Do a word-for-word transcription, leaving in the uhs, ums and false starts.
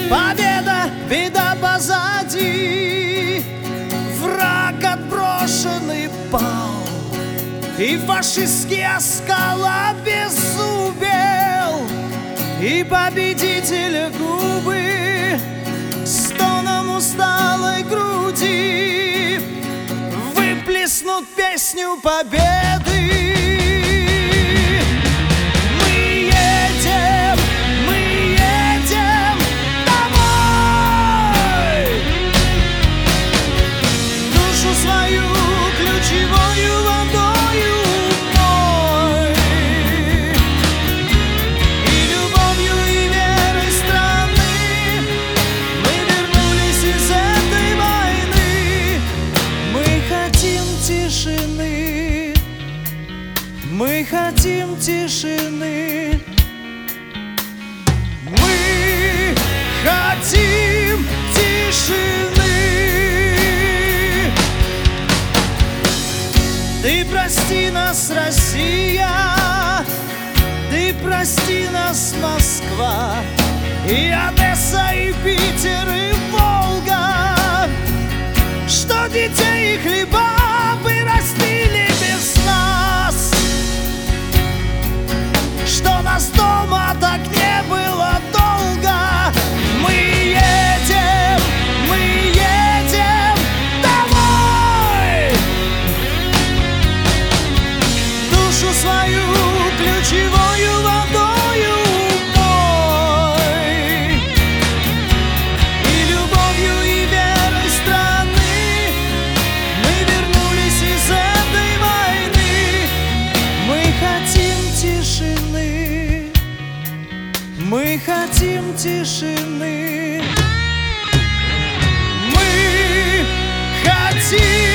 Победа, беда позади, враг отброшенный пал, и фашистский оскал обеззубел, и победителя губы стоном усталой груди выплеснут песню победы. Мы хотим тишины. Мы хотим тишины. Ты прости нас, Россия, ты прости нас, Москва, и Одесса, и Питер, и Волга, что детей и хлеба вырастили без нас, что нас дома так не было долго. Мы едем, мы едем домой. Душу свою ключевою водою умой, и любовью, и верой страны мы вернулись из этой войны. Мы хотим тишины. Мы хотим тишины. Мы хотим